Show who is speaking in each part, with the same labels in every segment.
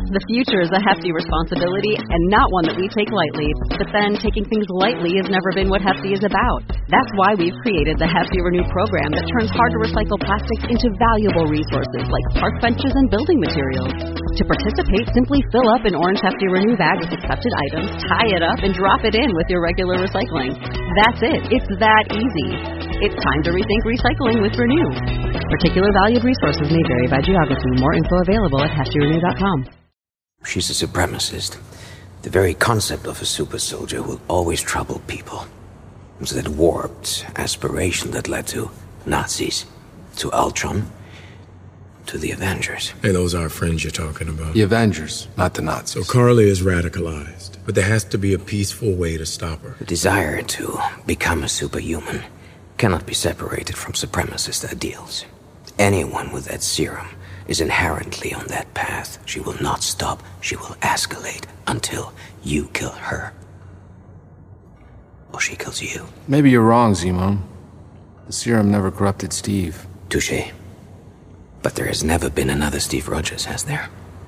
Speaker 1: The future is a hefty responsibility and not one that we take lightly. But then, taking things lightly has never been what Hefty is about. That's why we've created the Hefty Renew program that turns hard-to-recycle plastics into valuable resources like park benches and building materials. To participate, simply fill up an orange Hefty Renew bag with accepted items, tie it up, and drop it in with your regular recycling. That's it. It's that easy. It's time to rethink recycling with Renew. Particular valued resources may vary by geography. More info available at heftyrenew.com.
Speaker 2: She's a supremacist. The very concept of a super soldier will always trouble people. It's that warped aspiration that led to Nazis, to Ultron, to the Avengers.
Speaker 3: Hey, those are our friends you're talking about.
Speaker 4: The Avengers, not the Nazis.
Speaker 3: So Carly is radicalized, but there has to be a peaceful way to stop her.
Speaker 2: The desire to become a superhuman cannot be separated from supremacist ideals. Anyone with that serum is inherently on that path. She will not stop. She will escalate until you kill her. Or she kills you.
Speaker 4: Maybe you're wrong, Zemo. The serum never corrupted Steve.
Speaker 2: Touché. But there has never been another Steve Rogers, has there?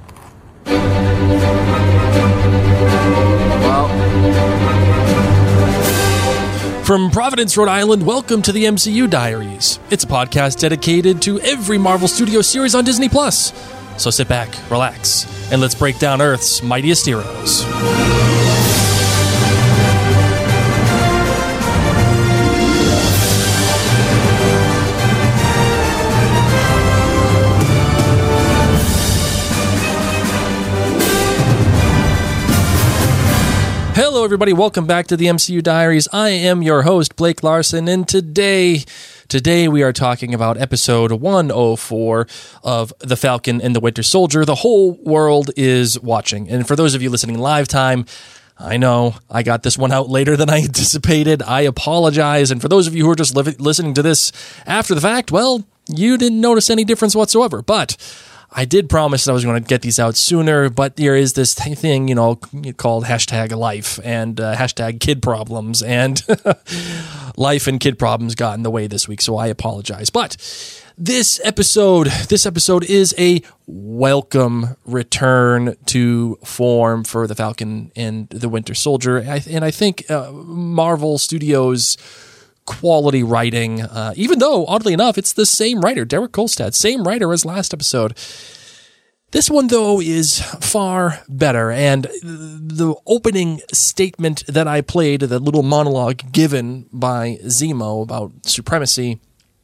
Speaker 5: From Providence, Rhode Island, welcome to the MCU Diaries. It's a podcast dedicated to every Marvel Studios series on Disney+. So sit back, relax, and let's break down Earth's mightiest heroes. Hello, everybody. Welcome back to the MCU Diaries. I am your host, Blake Larson, and today we are talking about episode 104 of The Falcon and the Winter Soldier. The whole world is watching. And for those of you listening live time, I know I got this one out later than I anticipated. I apologize. And for those of you who are just listening to this after the fact, well, you didn't notice any difference whatsoever. But I did promise that I was going to get these out sooner, but there is this thing, called hashtag life and hashtag kid problems, and life and kid problems got in the way this week, so I apologize. But this episode is a welcome return to form for the Falcon and the Winter Soldier, and I think Marvel Studios quality writing, even though, oddly enough, it's the same writer, Derek Kolstad, same writer as last episode. This one, though, is far better, and the opening statement that I played, the little monologue given by Zemo about supremacy,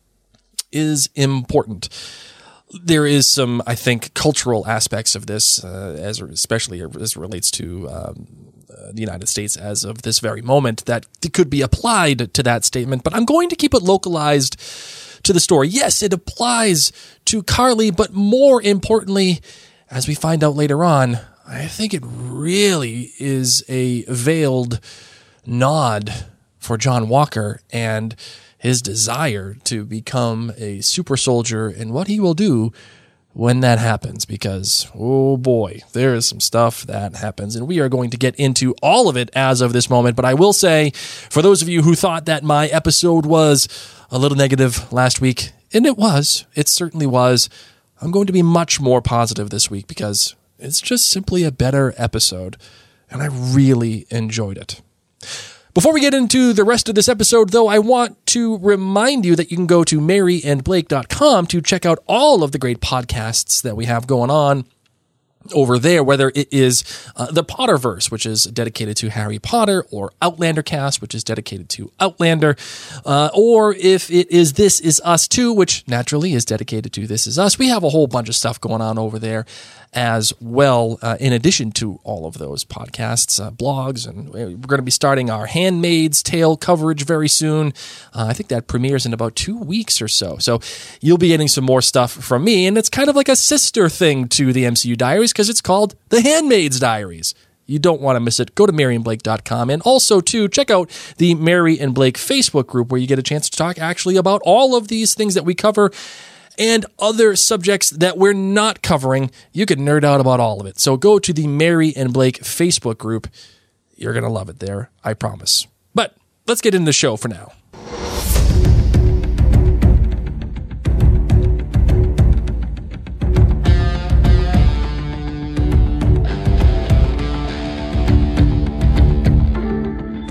Speaker 5: is important. There is some, I think, cultural aspects of this, especially as it relates to the United States as of this very moment, that could be applied to that statement, but I'm going to keep it localized to the story. Yes, it applies to Carly, but more importantly, as we find out later on, I think it really is a veiled nod for John Walker and his desire to become a super soldier and what he will do when that happens, because, oh boy, there is some stuff that happens, and we are going to get into all of it as of this moment. But I will say, for those of you who thought that my episode was a little negative last week, and it certainly was, I'm going to be much more positive this week because it's just simply a better episode, and I really enjoyed it. Before we get into the rest of this episode, though, I want to remind you that you can go to maryandblake.com to check out all of the great podcasts that we have going on over there, whether it is the Potterverse, which is dedicated to Harry Potter, or Outlander Cast, which is dedicated to Outlander, or if it is This Is Us Too, which naturally is dedicated to This Is Us. We have a whole bunch of stuff going on over there as well, in addition to all of those podcasts, blogs, and we're going to be starting our Handmaid's Tale coverage very soon. I think that premieres in about 2 weeks or so. So you'll be getting some more stuff from me, and it's kind of like a sister thing to the MCU Diaries because it's called The Handmaid's Diaries. You don't want to miss it. Go to maryandblake.com, and also, too, check out the Mary and Blake Facebook group where you get a chance to talk actually about all of these things that we cover and other subjects that we're not covering. You can nerd out about all of it. So go to the Mary and Blake Facebook group. You're going to love it there, I promise. But let's get into the show for now.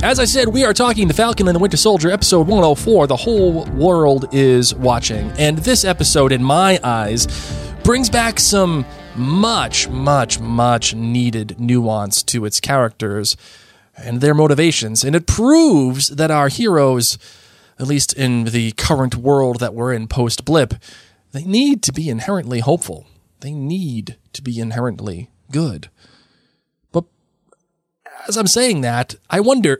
Speaker 5: As I said, we are talking The Falcon and the Winter Soldier, episode 104, The Whole World is Watching. And this episode, in my eyes, brings back some much needed nuance to its characters and their motivations. And it proves that our heroes, at least in the current world that we're in post-blip, they need to be inherently hopeful. They need to be inherently good. But as I'm saying that, I wonder,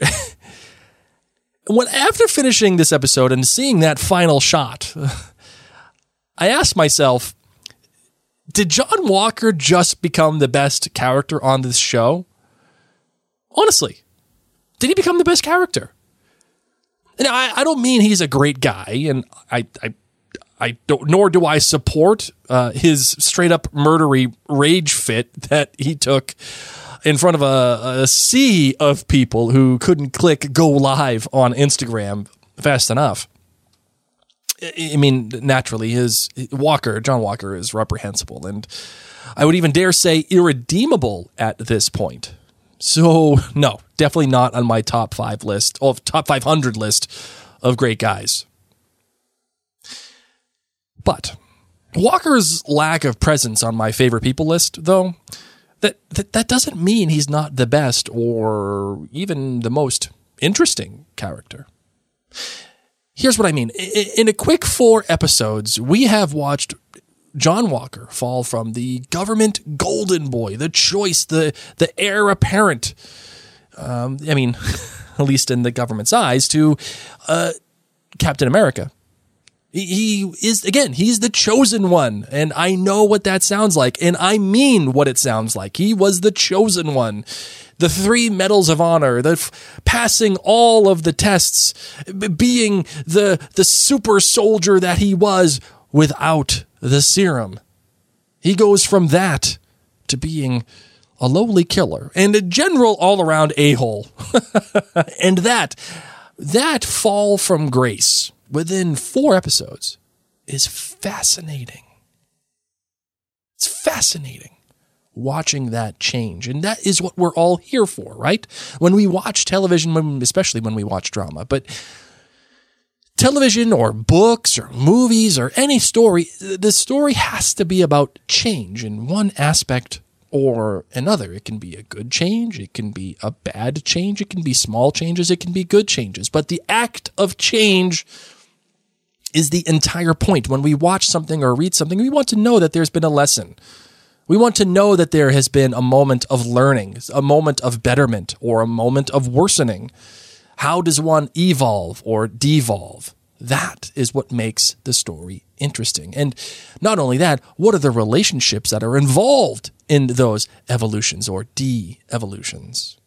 Speaker 5: after finishing this episode and seeing that final shot, I asked myself, did John Walker just become the best character on this show? Honestly, did he become the best character? And I don't mean he's a great guy, and I don't, nor do I support his straight up murdery rage fit that he took in front of a sea of people who couldn't click go live on Instagram fast enough. I mean, naturally, John Walker is reprehensible, and I would even dare say irredeemable at this point. So, no, definitely not on my top 500 list of great guys. But Walker's lack of presence on my favorite people list, though, that doesn't mean he's not the best or even the most interesting character. Here's what I mean. In a quick 4 episodes, we have watched John Walker fall from the government golden boy, the choice, the heir apparent, at least in the government's eyes, to Captain America. He's the chosen one, and I know what that sounds like, and I mean what it sounds like. He was the chosen one. The 3 medals of honor, passing all of the tests, being the super soldier that he was without the serum. He goes from that to being a lowly killer and a general all-around a-hole. And that fall from grace within 4 episodes is fascinating. It's fascinating watching that change. And that is what we're all here for, right? When we watch television, especially when we watch drama, but television or books or movies or any story, the story has to be about change in one aspect or another. It can be a good change. It can be a bad change. It can be small changes. It can be good changes. But the act of change is the entire point. When we watch something or read something, we want to know that there's been a lesson. We want to know that there has been a moment of learning, a moment of betterment, or a moment of worsening. How does one evolve or devolve? That is what makes the story interesting. And not only that, what are the relationships that are involved in those evolutions or de-evolutions?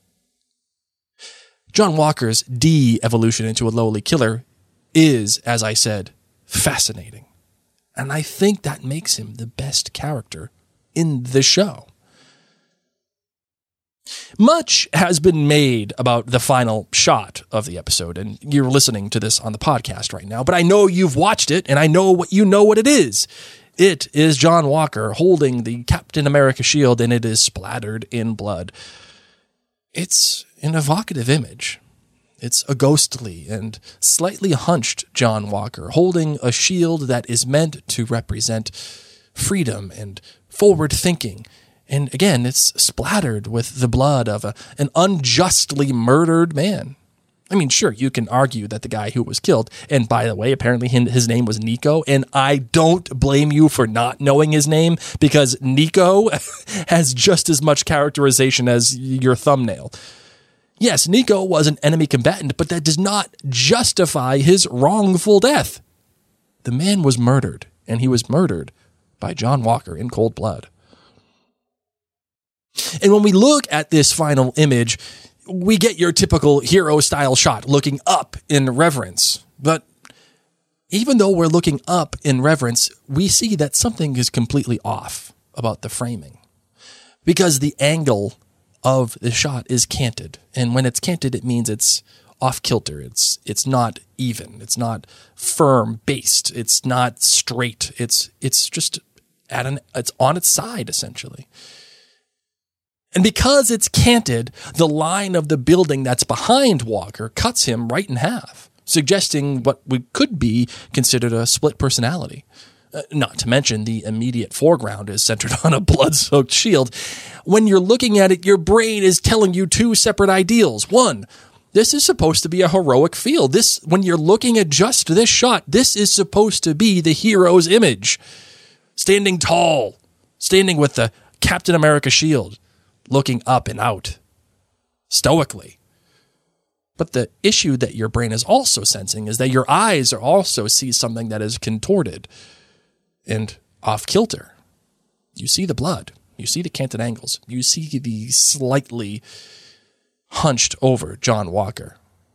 Speaker 5: John Walker's de-evolution into a lowly killer is, as I said, fascinating. And I think that makes him the best character in the show. Much has been made about the final shot of the episode, and you're listening to this on the podcast right now, but I know you've watched it, and I know what it is. It is John Walker holding the Captain America shield, and it is splattered in blood. It's an evocative image. It's a ghostly and slightly hunched John Walker holding a shield that is meant to represent freedom and forward thinking. And again, it's splattered with the blood of an unjustly murdered man. I mean, sure, you can argue that the guy who was killed, and by the way, apparently his name was Nico, and I don't blame you for not knowing his name, because Nico has just as much characterization as your thumbnail. Yes, Nico was an enemy combatant, but that does not justify his wrongful death. The man was murdered, and he was murdered by John Walker in cold blood. And when we look at this final image, we get your typical hero-style shot, looking up in reverence. But even though we're looking up in reverence, we see that something is completely off about the framing. Because the angle of the shot is canted. And when it's canted, it means it's off-kilter. It's not even. It's not firm-based. It's not straight. It's just it's on its side, essentially. And because it's canted, the line of the building that's behind Walker cuts him right in half, suggesting what could be considered a split personality. Not to mention the immediate foreground is centered on a blood-soaked shield. When you're looking at it, your brain is telling you two separate ideals. One, this is supposed to be a heroic field. When you're looking at just this shot, this is supposed to be the hero's image. Standing tall, standing with the Captain America shield, looking up and out, stoically. But the issue that your brain is also sensing is that your eyes are also see something that is contorted and off kilter. You see the blood. You see the canted angles. You see the slightly hunched over John Walker.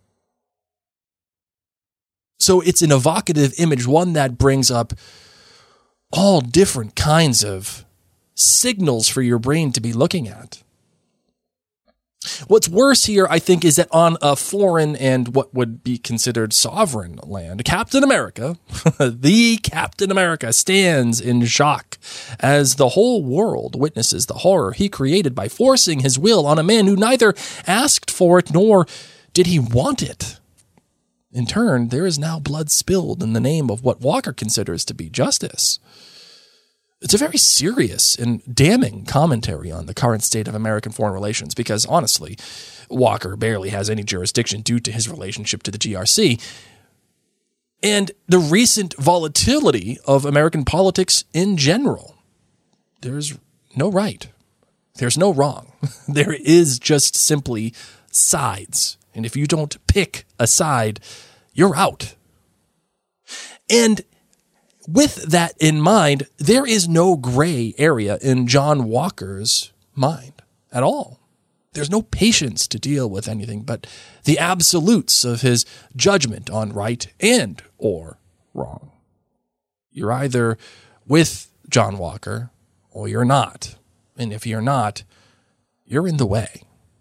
Speaker 5: So it's an evocative image, one that brings up all different kinds of signals for your brain to be looking at. What's worse here, I think, is that on a foreign and what would be considered sovereign land, Captain America, the Captain America, stands in shock as the whole world witnesses the horror he created by forcing his will on a man who neither asked for it nor did he want it. In turn, there is now blood spilled in the name of what Walker considers to be justice. It's a very serious and damning commentary on the current state of American foreign relations because, honestly, Walker barely has any jurisdiction due to his relationship to the GRC. And the recent volatility of American politics in general. There's no right. There's no wrong. There is just simply sides. And if you don't pick a side, you're out. And with that in mind, there is no gray area in John Walker's mind at all. There's no patience to deal with anything but the absolutes of his judgment on right and or wrong. You're either with John Walker or you're not. And if you're not, you're in the way.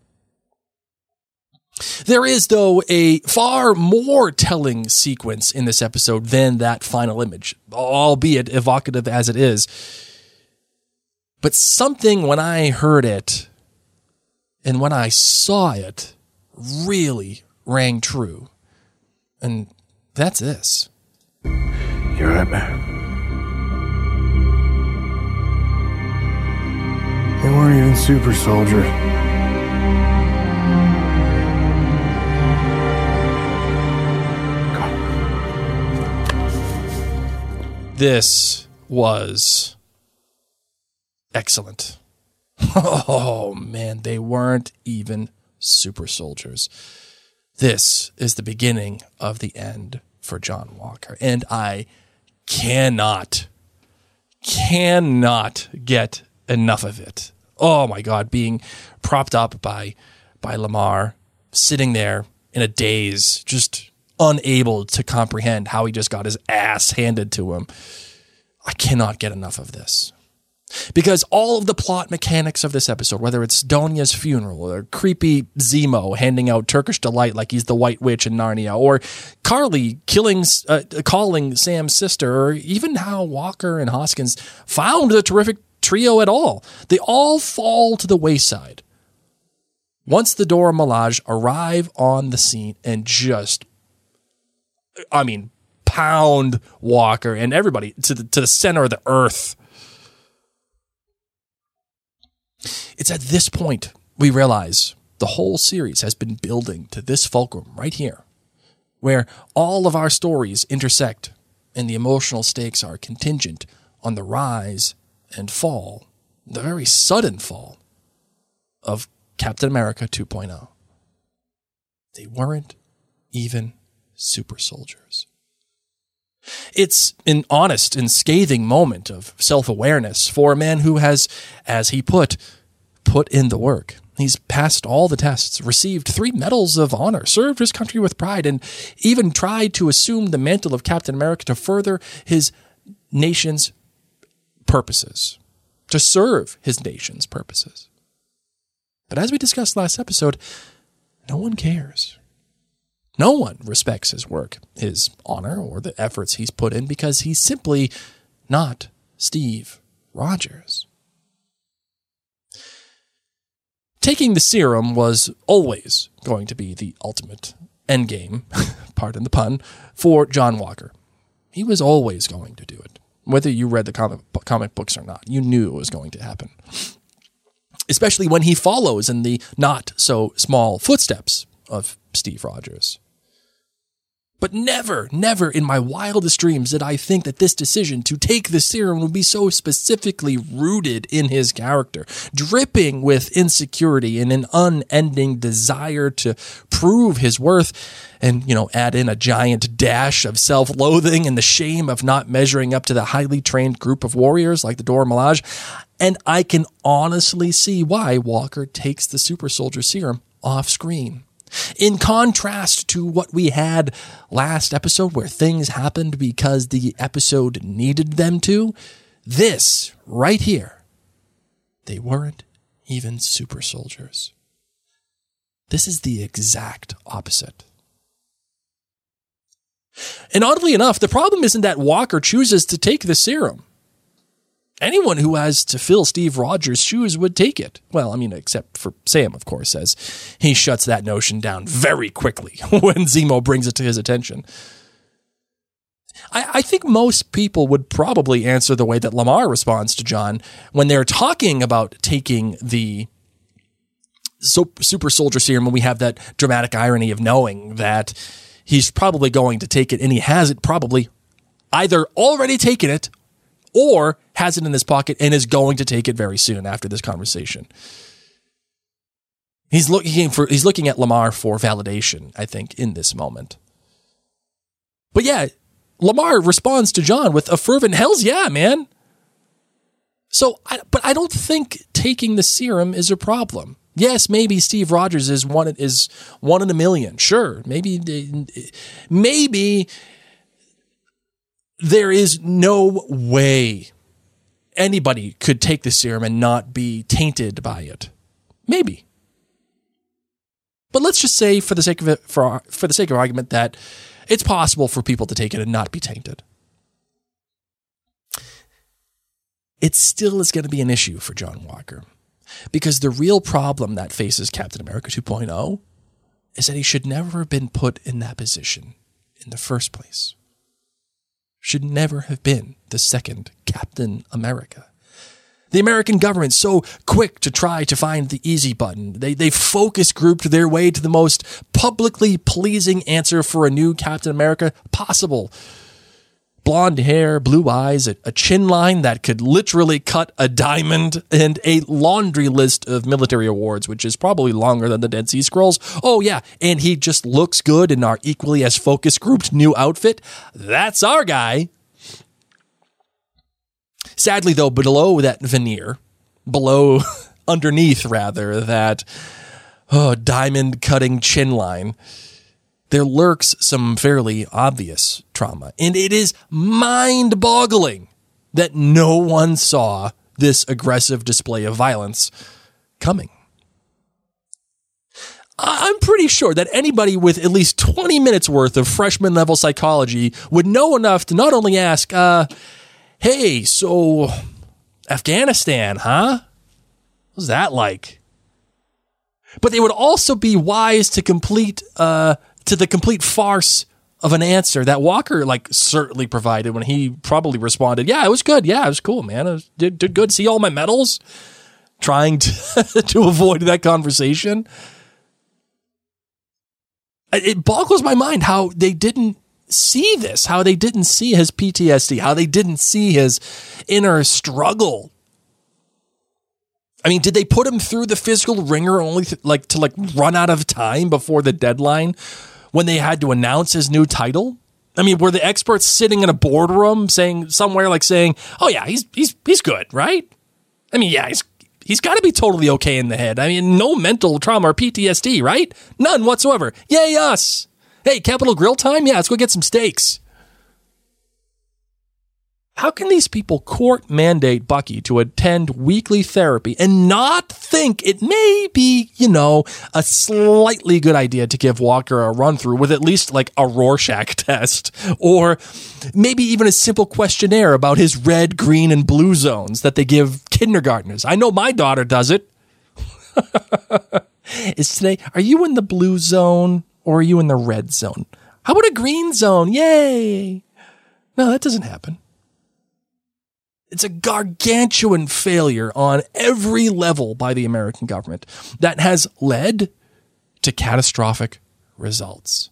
Speaker 5: There is, though, a far more telling sequence in this episode than that final image, albeit evocative as it is. But something, when I heard it and when I saw it, really rang true. And that's this.
Speaker 4: You're right, man. They weren't even super soldiers.
Speaker 5: This was excellent. Oh, man, they weren't even super soldiers. This is the beginning of the end for John Walker. And I cannot get enough of it. Oh, my God, being propped up by Lamar, sitting there in a daze, just unable to comprehend how he just got his ass handed to him. I cannot get enough of this. Because all of the plot mechanics of this episode, whether it's Donya's funeral or creepy Zemo handing out Turkish Delight like he's the White Witch in Narnia, or Carly calling Sam's sister, or even how Walker and Hoskins found the terrific trio at all, they all fall to the wayside once the Dora Milaje arrive on the scene and just pound Walker and everybody to the center of the earth. It's at this point we realize the whole series has been building to this fulcrum right here, where all of our stories intersect and the emotional stakes are contingent on the rise and fall, the very sudden fall of Captain America 2.0. They weren't even super soldiers. It's an honest and scathing moment of self-awareness for a man who has, as he put in the work. He's passed all the tests, received 3 medals of honor, served his country with pride, and even tried to assume the mantle of Captain America to further his nation's purposes, to serve his nation's purposes. But as we discussed last episode, no one cares. No one respects his work, his honor, or the efforts he's put in because he's simply not Steve Rogers. taking the serum was always going to be the ultimate endgame, pardon the pun, for John Walker. He was always going to do it. Whether you read the comic books or not, you knew it was going to happen. Especially when he follows in the not so small footsteps of Steve Rogers. But never in my wildest dreams did I think that this decision to take the serum would be so specifically rooted in his character, dripping with insecurity and an unending desire to prove his worth and, add in a giant dash of self-loathing and the shame of not measuring up to the highly trained group of warriors like the Dora Milaje. And I can honestly see why Walker takes the super soldier serum off screen. In contrast to what we had last episode where things happened because the episode needed them to, this right here, they weren't even super soldiers. This is the exact opposite. And oddly enough, the problem isn't that Walker chooses to take the serum. Anyone who has to fill Steve Rogers' shoes would take it. Well, except for Sam, of course, as he shuts that notion down very quickly when Zemo brings it to his attention. I think most people would probably answer the way that Lamar responds to John when they're talking about taking the super soldier serum, and we have that dramatic irony of knowing that he's probably going to take it, and he has it probably either already taken it or has it in his pocket and is going to take it very soon after this conversation. He's looking at Lamar for validation, I think, in this moment. But yeah, Lamar responds to John with a fervent "Hells yeah, man." But I don't think taking the serum is a problem. Yes, maybe Steve Rogers is one in a million. Sure, maybe there is no way anybody could take the serum and not be tainted by it. Maybe. But let's just say, for the sake of it, for the sake of argument, that it's possible for people to take it and not be tainted. It still is going to be an issue for John Walker, because the real problem that faces Captain America 2.0 is that he should never have been put in that position in the first place. Should never have been the second Captain America. The American government's so quick to try to find the easy button. They focus grouped their way to the most publicly pleasing answer for a new Captain America possible. Blonde hair, blue eyes, a chin line that could literally cut a diamond, and a laundry list of military awards, which is probably longer than the Dead Sea Scrolls. Oh yeah, and he just looks good in our equally as focus grouped new outfit. That's our guy. Sadly though, below that veneer, underneath that diamond cutting chin line, there lurks some fairly obvious trauma. And it is mind-boggling that no one saw this aggressive display of violence coming. I'm pretty sure that anybody with at least 20 minutes worth of freshman-level psychology would know enough to not only ask, hey, so Afghanistan, huh? What's that like? But they would also be wise to the complete farce of an answer that Walker certainly provided when he probably responded, "Yeah, it was good. Yeah, it was cool, man. I did good. See all my medals?" Trying to avoid that conversation. It boggles my mind how they didn't see this, how they didn't see his PTSD, how they didn't see his inner struggle. I mean, did they put him through the physical ringer only to run out of time before the deadline when they had to announce his new title? I mean, were the experts sitting in a boardroom saying, "Oh yeah, he's good, right?" I mean, yeah, he's got to be totally okay in the head. I mean, no mental trauma or PTSD, right? None whatsoever. Yay us! Hey, Capital Grill time? Yeah, let's go get some steaks. How can these people court mandate Bucky to attend weekly therapy and not think it may be, a slightly good idea to give Walker a run through with at least a Rorschach test, or maybe even a simple questionnaire about his red, green, and blue zones that they give kindergartners? I know my daughter does it. is today, are you in the blue zone or are you in the red zone? How about a green zone? Yay! No, that doesn't happen. It's a gargantuan failure on every level by the American government that has led to catastrophic results.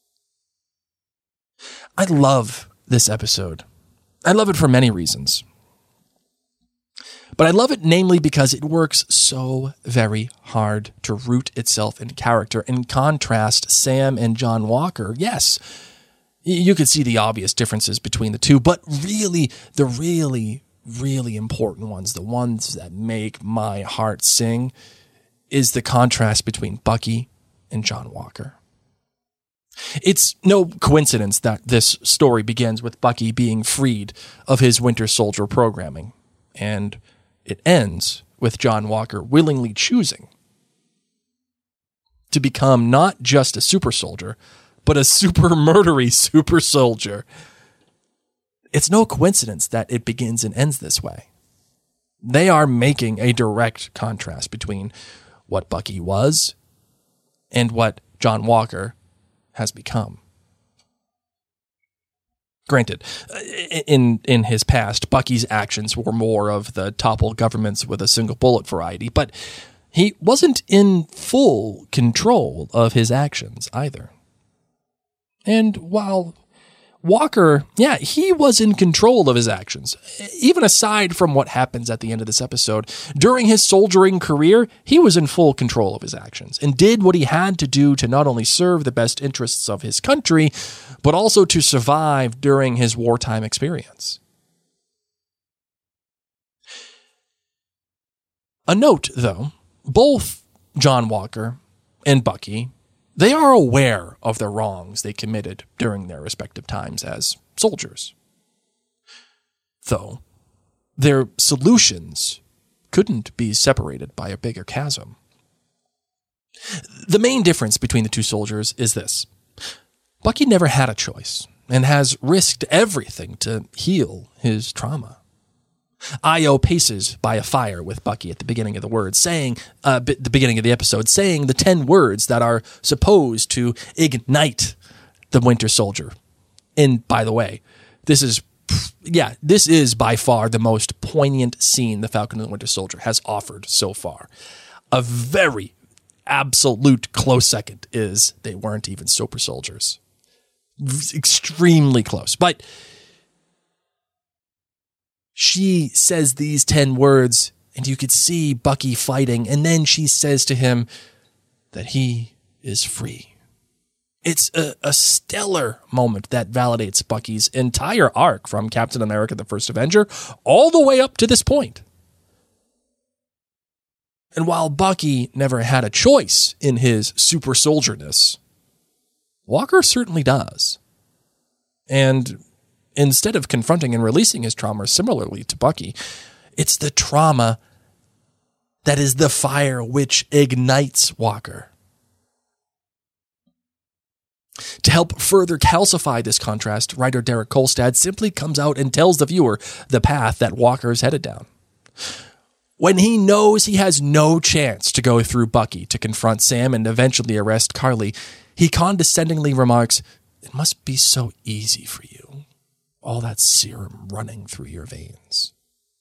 Speaker 5: I love this episode. I love it for many reasons. But I love it namely because it works so very hard to root itself in character and contrast Sam and John Walker. Yes, you could see the obvious differences between the two, but really, the really important ones, the ones that make my heart sing, is the contrast between Bucky and John Walker. It's no coincidence that this story begins with Bucky being freed of his Winter Soldier programming, and it ends with John Walker willingly choosing to become not just a super soldier, but a super murdery super soldier. It's no coincidence that it begins and ends this way. They are making a direct contrast between what Bucky was and what John Walker has become. Granted, in his past, Bucky's actions were more of the topple governments with a single bullet variety, but he wasn't in full control of his actions either. And while Walker, he was in control of his actions. Even aside from what happens at the end of this episode, during his soldiering career, he was in full control of his actions and did what he had to do to not only serve the best interests of his country, but also to survive during his wartime experience. A note, though, both John Walker and Bucky, they are aware of the wrongs they committed during their respective times as soldiers. Though, their solutions couldn't be separated by a bigger chasm. The main difference between the two soldiers is this. Bucky never had a choice and has risked everything to heal his trauma. Io paces by a fire with Bucky at the beginning of the beginning of the episode, saying the 10 words that are supposed to ignite the Winter Soldier. And by the way, this is by far the most poignant scene the Falcon and the Winter Soldier has offered so far. A very absolute close second is they weren't even super soldiers. Extremely close. But she says these 10 words, and you could see Bucky fighting, and then she says to him that he is free. It's a stellar moment that validates Bucky's entire arc from Captain America the First Avenger all the way up to this point. And while Bucky never had a choice in his super soldierness, Walker certainly does. And instead of confronting and releasing his trauma similarly to Bucky, it's the trauma that is the fire which ignites Walker. To help further calcify this contrast, writer Derek Kolstad simply comes out and tells the viewer the path that Walker is headed down. When he knows he has no chance to go through Bucky to confront Sam and eventually arrest Carly, he condescendingly remarks, "It must be so easy for you. All that serum running through your veins."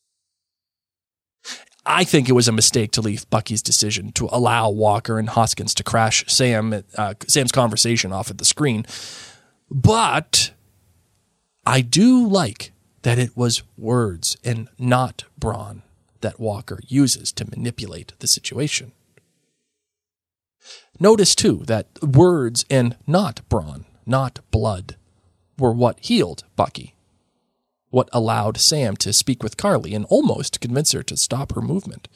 Speaker 5: I think it was a mistake to leave Bucky's decision to allow Walker and Hoskins to crash Sam's conversation off at the screen. But I do like that it was words and not brawn that Walker uses to manipulate the situation. Notice, too, that words and not brawn, not blood, were what healed Bucky, what allowed Sam to speak with Carly and almost convince her to stop her movement.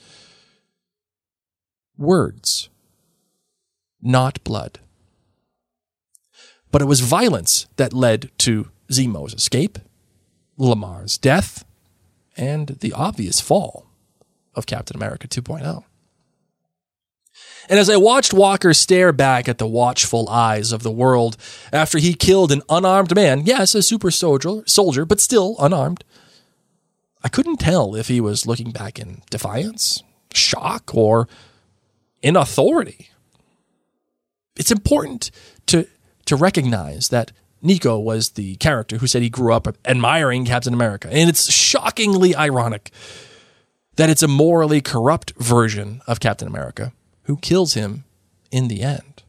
Speaker 5: Words, not blood. But it was violence that led to Zemo's escape, Lamar's death, and the obvious fall of Captain America 2.0. And as I watched Walker stare back at the watchful eyes of the world after he killed an unarmed man, yes, a super soldier, but still unarmed, I couldn't tell if he was looking back in defiance, shock, or in authority. It's important to recognize that Nico was the character who said he grew up admiring Captain America. And it's shockingly ironic that it's a morally corrupt version of Captain America who kills him in the end.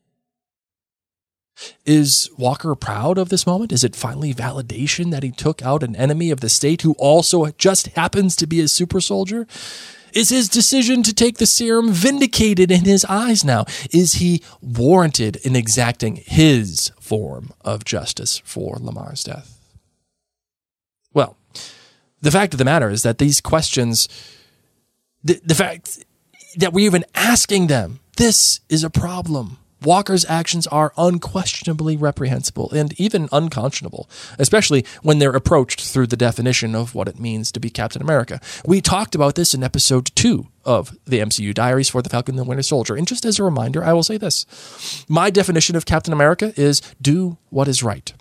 Speaker 5: Is Walker proud of this moment? Is it finally validation that he took out an enemy of the state who also just happens to be a super soldier? Is his decision to take the serum vindicated in his eyes now? Is he warranted in exacting his form of justice for Lamar's death? Well, the fact of the matter is that these questions, the fact that we're even asking them, this is a problem. Walker's actions are unquestionably reprehensible and even unconscionable, especially when they're approached through the definition of what it means to be Captain America. We talked about this in episode 2 of the MCU Diaries for the Falcon and the Winter Soldier. And just as a reminder, I will say this. My definition of Captain America is do what is right.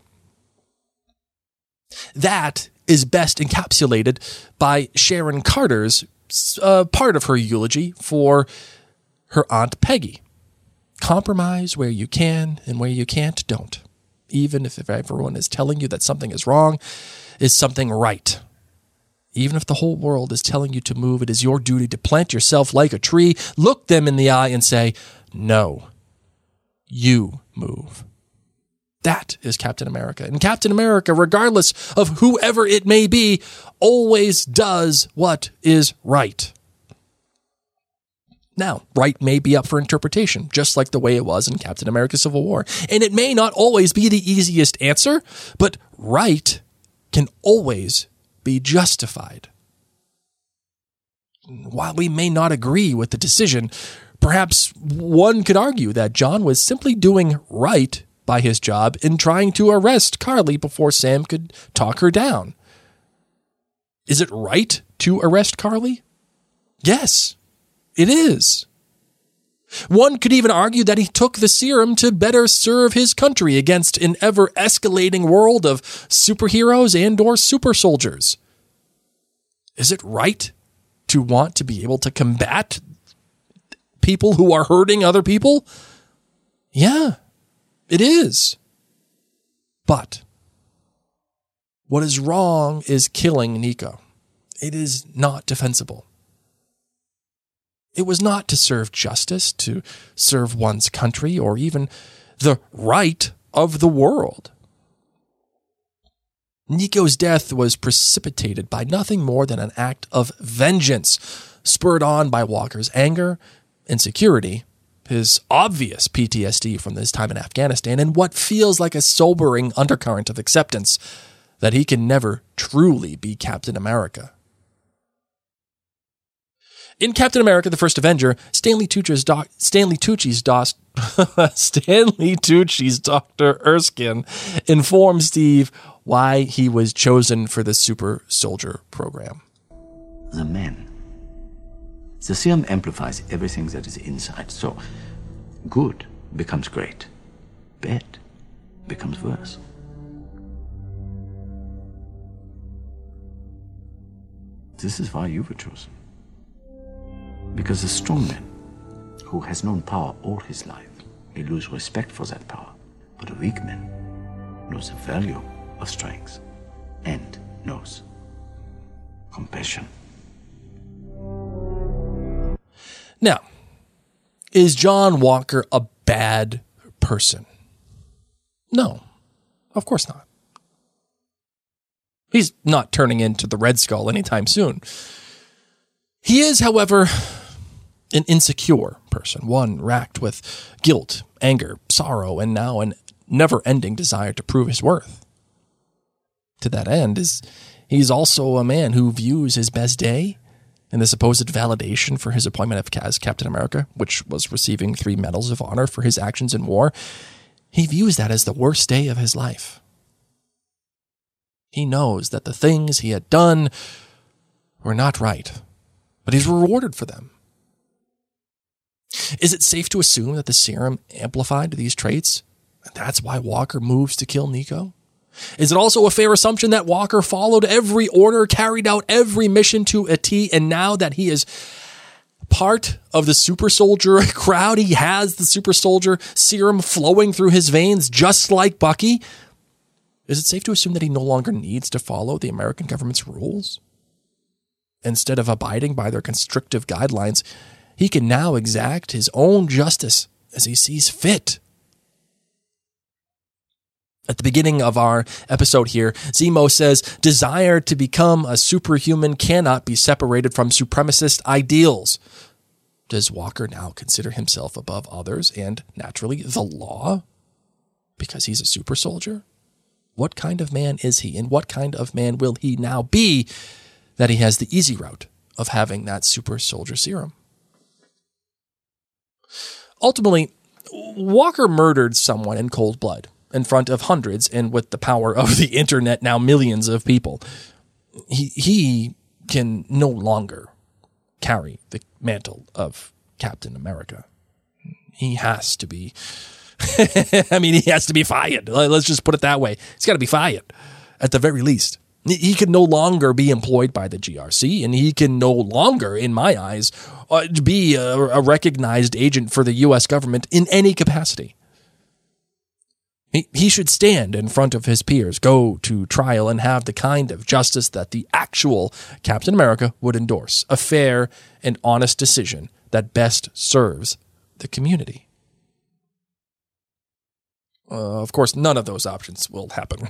Speaker 5: That is best encapsulated by Sharon Carter's part of her eulogy for her Aunt Peggy. Compromise where you can, and where you can't, don't. Even if everyone is telling you that something is wrong, is something right. Even if the whole world is telling you to move, it is your duty to plant yourself like a tree, look them in the eye and say, no, you move. That is Captain America. And Captain America, regardless of whoever it may be, always does what is right. Now, right may be up for interpretation, just like the way it was in Captain America Civil War. And it may not always be the easiest answer, but right can always be justified. While we may not agree with the decision, perhaps one could argue that John was simply doing right by his job in trying to arrest Carly before Sam could talk her down. Is it right to arrest Carly? Yes. It is. One could even argue that he took the serum to better serve his country against an ever-escalating world of superheroes and or super soldiers. Is it right to want to be able to combat people who are hurting other people? Yeah, it is. But what is wrong is killing Nico. It is not defensible. It was not to serve justice, to serve one's country, or even the right of the world. Nico's death was precipitated by nothing more than an act of vengeance, spurred on by Walker's anger, insecurity, his obvious PTSD from his time in Afghanistan, and what feels like a sobering undercurrent of acceptance that he can never truly be Captain America. In Captain America, the First Avenger, Stanley Tucci's Dr. Erskine informs Steve why he was chosen for the super soldier program.
Speaker 6: The men. The serum amplifies everything that is inside. So, good becomes great. Bad becomes worse. This is why you were chosen. Because a strong man who has known power all his life may lose respect for that power. But a weak man knows the value of strength and knows compassion.
Speaker 5: Now, is John Walker a bad person? No, of course not. He's not turning into the Red Skull anytime soon. He is, however, an insecure person, one racked with guilt, anger, sorrow, and now an never-ending desire to prove his worth. To that end, he's also a man who views his best day in the supposed validation for his appointment as Captain America, which was receiving 3 medals of honor for his actions in war. He views that as the worst day of his life. He knows that the things he had done were not right, but he's rewarded for them. Is it safe to assume that the serum amplified these traits, and that's why Walker moves to kill Nico? Is it also a fair assumption that Walker followed every order, carried out every mission to a T, and now that he is part of the super soldier crowd. He has the super soldier serum flowing through his veins, just like Bucky. Is it safe to assume that he no longer needs to follow the American government's rules? Instead of abiding by their constrictive guidelines, he can now exact his own justice as he sees fit. At the beginning of our episode here, Zemo says, desire to become a superhuman cannot be separated from supremacist ideals. Does Walker now consider himself above others and, naturally, the law? Because he's a super soldier? What kind of man is he, and what kind of man will he now be that he has the easy route of having that super soldier serum? Ultimately, Walker murdered someone in cold blood in front of hundreds, and with the power of the internet, now millions of people. He can no longer carry the mantle of Captain America. He has to be, he has to be fired. Let's just put it that way. He's got to be fired, at the very least. He can no longer be employed by the GRC, and he can no longer, in my eyes, be a recognized agent for the U.S. government in any capacity. He should stand in front of his peers, go to trial, and have the kind of justice that the actual Captain America would endorse. A fair and honest decision that best serves the community. Of course, none of those options will happen.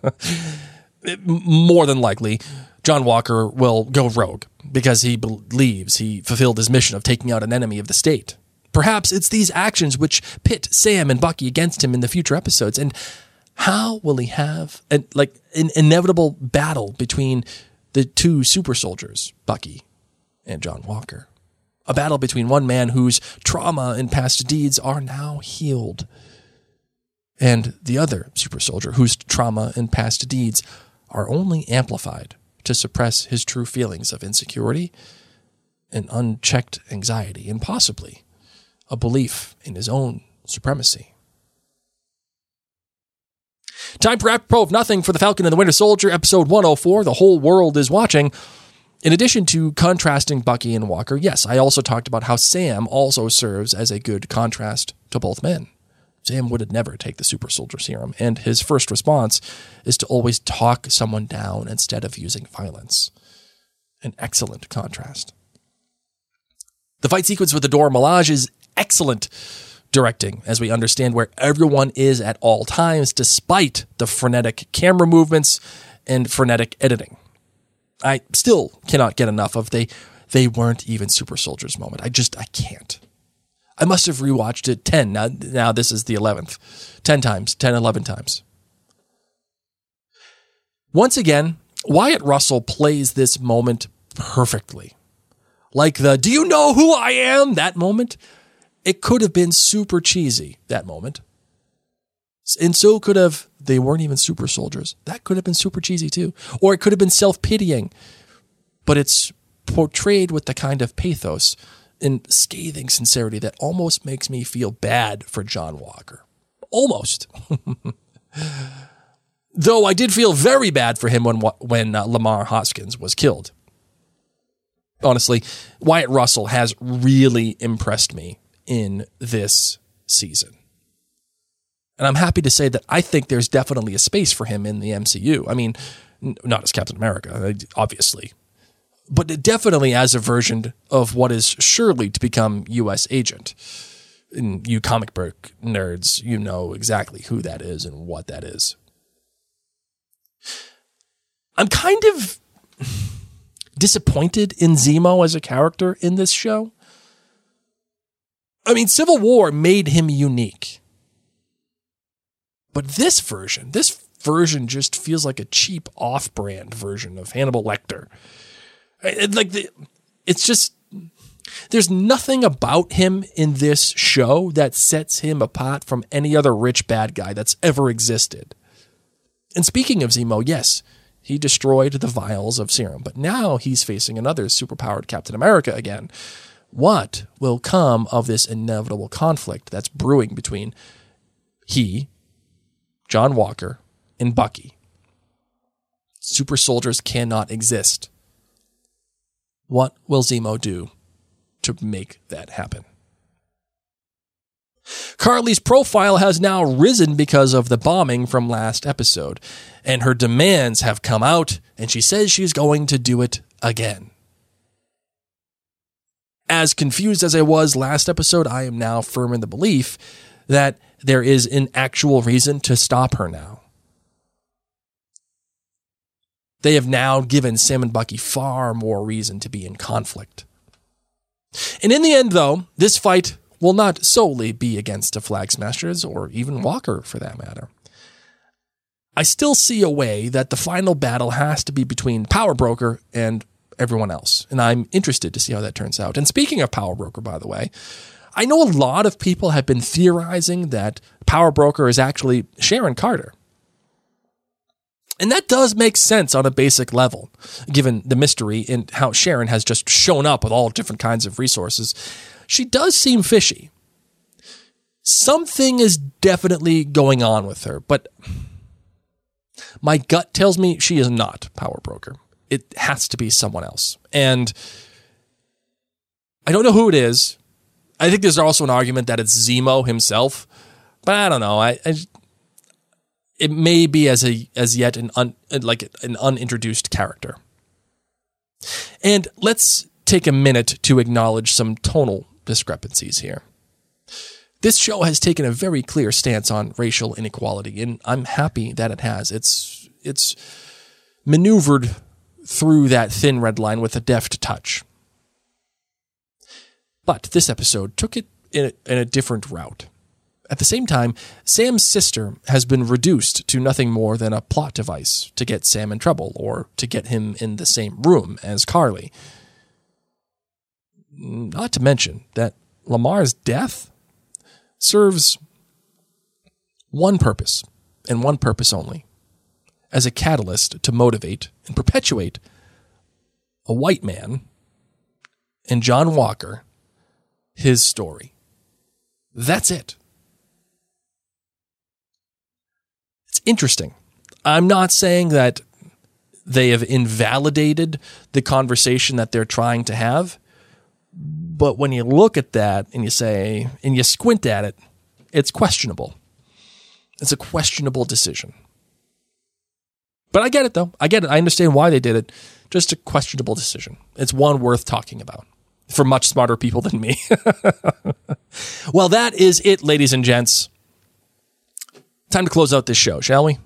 Speaker 5: More than likely, John Walker will go rogue because he believes he fulfilled his mission of taking out an enemy of the state. Perhaps it's these actions which pit Sam and Bucky against him in the future episodes. And how will he have an inevitable battle between the two super soldiers, Bucky and John Walker? A battle between one man whose trauma and past deeds are now healed, and the other super soldier whose trauma and past deeds are only amplified to suppress his true feelings of insecurity and unchecked anxiety, and possibly a belief in his own supremacy. Time for apropos of nothing for The Falcon and the Winter Soldier, episode 104, The Whole World is Watching. In addition to contrasting Bucky and Walker, yes, I also talked about how Sam also serves as a good contrast to both men. Sam would never take the super soldier serum, and his first response is to always talk someone down instead of using violence. An excellent contrast. The fight sequence with the Dora Milaje is excellent directing, as we understand where everyone is at all times, despite the frenetic camera movements and frenetic editing. I still cannot get enough of they weren't even super soldiers moment. I can't. I must have rewatched it 10. Now this is the 11th. 11 times. Once again, Wyatt Russell plays this moment perfectly. Like the, do you know who I am? That moment. It could have been super cheesy, that moment. And so could have, they weren't even super soldiers. That could have been super cheesy too. Or it could have been self-pitying. But it's portrayed with the kind of pathos and scathing sincerity that almost makes me feel bad for John Walker. Almost. Though I did feel very bad for him when Lamar Hoskins was killed. Honestly, Wyatt Russell has really impressed me in this season. And I'm happy to say that I think there's definitely a space for him in the MCU. I mean, not as Captain America, obviously, but definitely as a version of what is surely to become U.S. agent. And you comic book nerds, you know exactly who that is and what that is. I'm kind of disappointed in Zemo as a character in this show. I mean, Civil War made him unique. But this version just feels like a cheap off-brand version of Hannibal Lecter. It's just, there's nothing about him in this show that sets him apart from any other rich bad guy that's ever existed. And speaking of Zemo, yes, he destroyed the vials of serum, but now he's facing another superpowered Captain America again. What will come of this inevitable conflict that's brewing between he, John Walker, and Bucky? Super soldiers cannot exist. What will Zemo do to make that happen. Carly's profile has now risen because of the bombing from last episode, and her demands have come out, and she says she's going to do it again. As confused as I was last episode, I am now firm in the belief that there is an actual reason to stop her now. They have now given Sam and Bucky far more reason to be in conflict. And in the end, though, this fight will not solely be against the Flag Smashers, or even Walker for that matter. I still see a way that the final battle has to be between Power Broker and everyone else, and I'm interested to see how that turns out. And speaking of Power Broker, by the way, I know a lot of people have been theorizing that Power Broker is actually Sharon Carter. And that does make sense on a basic level, given the mystery and how Sharon has just shown up with all different kinds of resources. She does seem fishy. Something is definitely going on with her, but my gut tells me she is not Power Broker. It has to be someone else. And I don't know who it is. I think there's also an argument that it's Zemo himself, but I don't know. It may be as yet an unintroduced character. And let's take a minute to acknowledge some tonal discrepancies here. This show has taken a very clear stance on racial inequality, and I'm happy that it has. It's maneuvered through that thin red line with a deft touch. But this episode took it in a different route. At the same time, Sam's sister has been reduced to nothing more than a plot device to get Sam in trouble or to get him in the same room as Carly. Not to mention that Lamar's death serves one purpose, and one purpose only, as a catalyst to motivate and perpetuate a white man and John Walker, his story. That's it. It's interesting. I'm not saying that they have invalidated the conversation that they're trying to have, but when you look at that and you squint at it, it's questionable. It's a questionable decision. But I get it, though. I get it. I understand why they did it. Just a questionable decision. It's one worth talking about for much smarter people than me. Well, that is it, ladies and gents. Time to close out this show, shall we?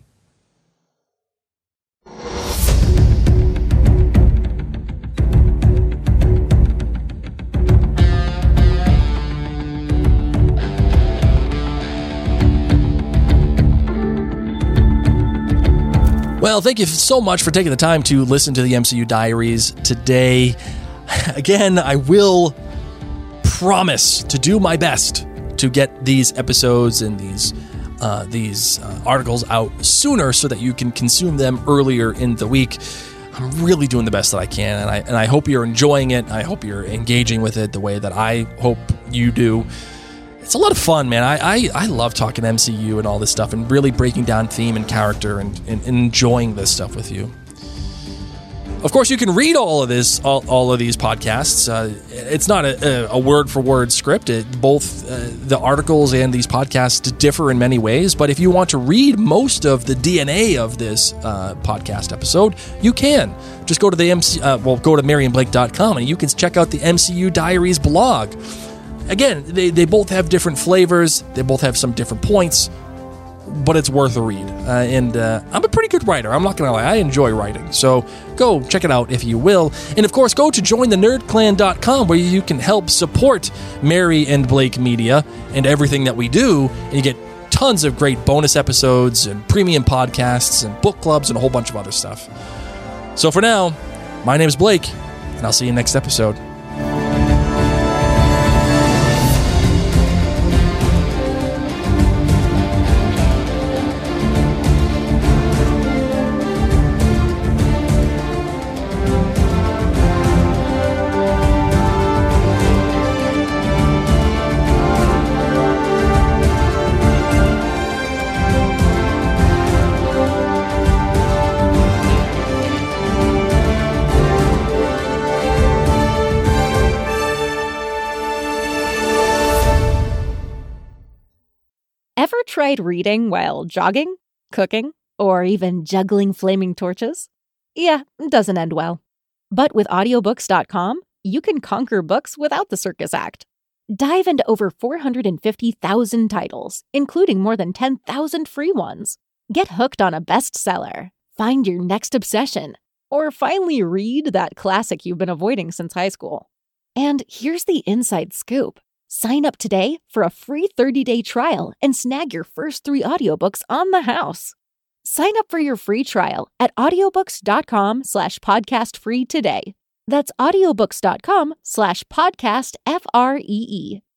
Speaker 5: Well, thank you so much for taking the time to listen to the MCU Diaries today. Again, I will promise to do my best to get these episodes and these articles out sooner so that you can consume them earlier in the week. I'm really doing the best that I can, and I hope you're enjoying it. I hope you're engaging with it the way that I hope you do. It's a lot of fun, man. I love talking MCU and all this stuff and really breaking down theme and character and enjoying this stuff with you. Of course, you can read all of these podcasts. It's not a word-for-word script. Both the articles and these podcasts differ in many ways, but if you want to read most of the DNA of this podcast episode, you can. Just go to go to MarianBlake.com and you can check out the MCU Diaries blog. Again, they both have different flavors. They both have some different points, but it's worth a read. And I'm a pretty good writer. I'm not going to lie. I enjoy writing. So go check it out if you will. And of course, go to jointhenerdclan.com where you can help support Mary and Blake Media and everything that we do. And you get tons of great bonus episodes and premium podcasts and book clubs and a whole bunch of other stuff. So for now, my name is Blake, and I'll see you next episode.
Speaker 7: Ever tried reading while jogging, cooking, or even juggling flaming torches? Yeah, it doesn't end well. But with audiobooks.com, you can conquer books without the circus act. Dive into over 450,000 titles, including more than 10,000 free ones. Get hooked on a bestseller, find your next obsession, or finally read that classic you've been avoiding since high school. And here's the inside scoop. Sign up today for a free 30-day trial and snag your first 3 audiobooks on the house. Sign up for your free trial at audiobooks.com/podcastfree today. That's audiobooks.com/podcastfree.